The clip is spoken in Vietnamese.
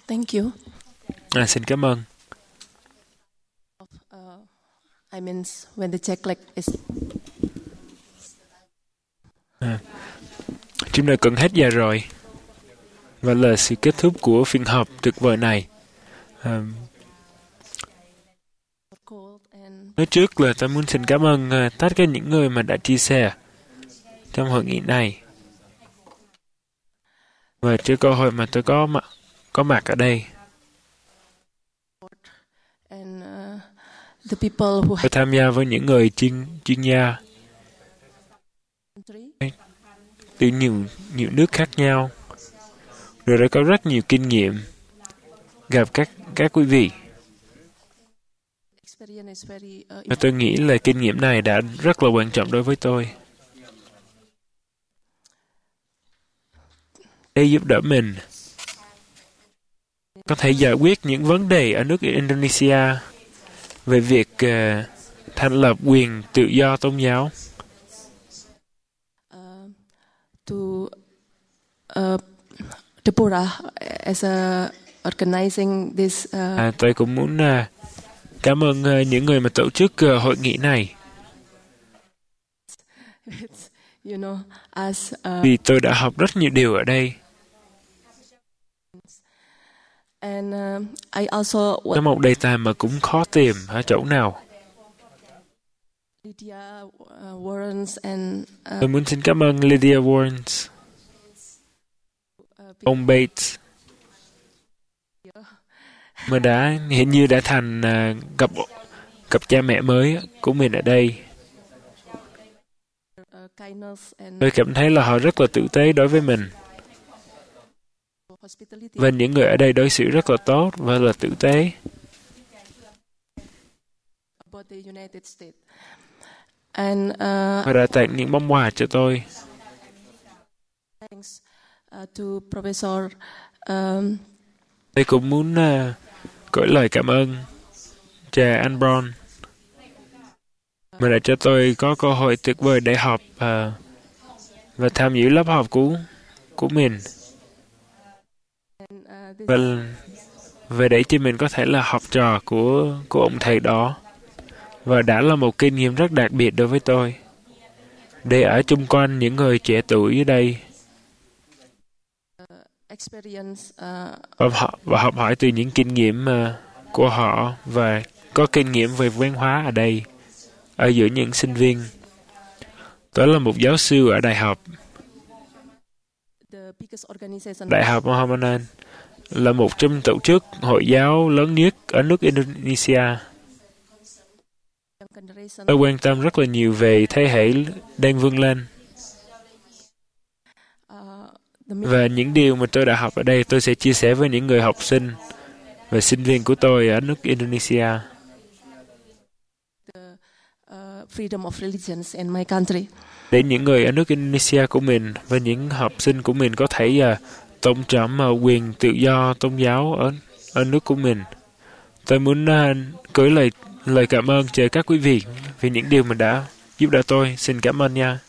Thank you. Xin cảm ơn. I mean, when the check like is Chúng ta cần hết giờ rồi. Và là sự kết thúc của phiên họp tuyệt vời này. cold and Nói trước là tôi muốn xin cảm ơn tất cả những người mà đã chia sẻ trong hội nghị này. Và trước cơ hội mà tôi có mặt ở đây, and the people who tôi have tham gia với những người chuyên gia country từ nhiều nước khác nhau, rồi đã có rất nhiều kinh nghiệm gặp các quý vị. experience is very Và tôi nghĩ là kinh nghiệm này đã rất là quan trọng đối với tôi. Để giúp đỡ mình có thể giải quyết những vấn đề ở nước Indonesia về việc thành lập quyền tự do tôn giáo. to Tripura as a organizing this Tôi cũng muốn cảm ơn những người mà tổ chức hội nghị này, you know, as vì tôi đã học rất nhiều điều ở đây. and I also Nó một đề tài mà cũng khó tìm ở chỗ nào. Lydia Warrens and Tôi muốn xin cảm ơn Lydia Warrens, ông Bates, mà hiện như đã thành cặp cha mẹ mới của mình ở đây. kindness and Tôi cảm thấy là họ rất là tử tế đối với mình. hospitality Và những người ở đây đối xử rất là tốt và là tử tế. about the United States. And Họ đã tặng những món quà cho tôi. thanks to Professor Tôi cũng muốn gửi lời cảm ơn cha Anh Brown mà đã cho tôi có cơ hội tuyệt vời để học và tham dự lớp học của mình. and this Và để cho mình có thể là học trò của ông thầy đó. Và đã là một kinh nghiệm rất đặc biệt đối với tôi. Để ở chung quanh những người trẻ tuổi ở đây experience và học hỏi từ những kinh nghiệm của họ và có kinh nghiệm về văn hóa ở đây, ở giữa những sinh viên. Tôi là một giáo sư ở đại học. the biggest organization Đại học Mohammedan là một trong tổ chức Hồi giáo lớn nhất ở nước Indonesia. young generation Tôi quan tâm rất là nhiều về thế hệ đang vươn lên. the Và những điều mà tôi đã học ở đây tôi sẽ chia sẻ với những người học sinh và sinh viên của tôi ở nước Indonesia. freedom of religions in my country. Để những người ở nước Indonesia của mình và những học sinh của mình có thể tôn trọng quyền tự do tôn giáo ở nước của mình. Tôi muốn gửi lời cảm ơn cho các quý vị vì những điều mình đã giúp đỡ tôi. Xin cảm ơn nha.